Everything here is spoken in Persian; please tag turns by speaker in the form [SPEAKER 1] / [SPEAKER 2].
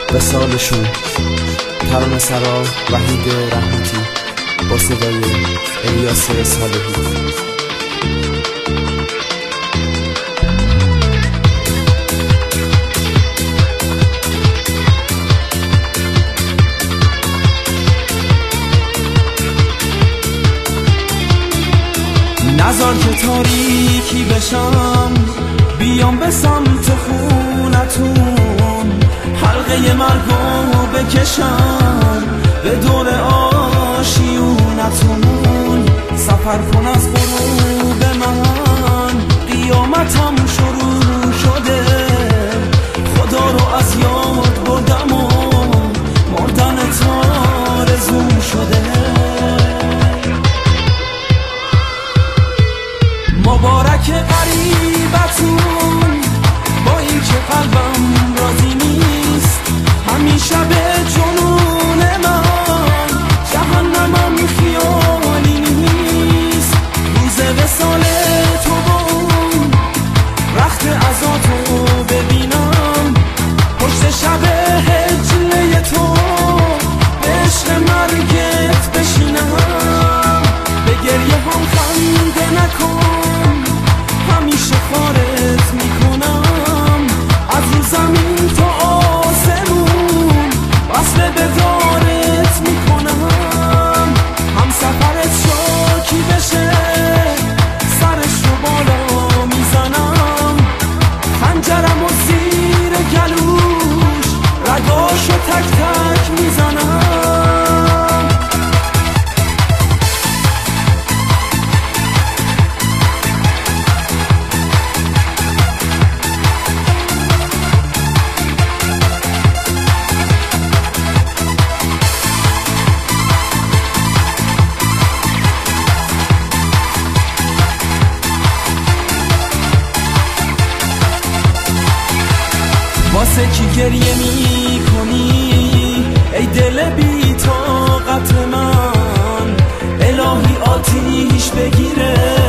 [SPEAKER 1] وصالشون. ترانه سرا وحید رحمتی با صدای الیاس صالحی.
[SPEAKER 2] نذار که تاریکی بشم، بیام به سمت خونتون، حلقه مرگو بکشم به دور آشیونتون. سفر کن از غروب من، قیامتم شروع شده، خدا رو از یاد بردم و مردن آرزوم شده. مبارک غریبتون، با این که قلبم راضی نیست، همیشه به جنون من جهنمم خیالی نیست. روز وصال تو با اون رخت عزاتو ببینم، پشت شب هجله تو به عشق مرگت بشینم. به گریه هم خنده نکن، همیشه خارت میکنم از رو زمین تا آسمون، وصل به دارت میکنم. هم سفرت شاکی بشه، سرش رو بالا میزنم، خنجرم و زیر گلوش رگاشو تک تک میزنم. واسه کی گریه می کنی ای دل بی طاقت من، الهی آتیش بگیره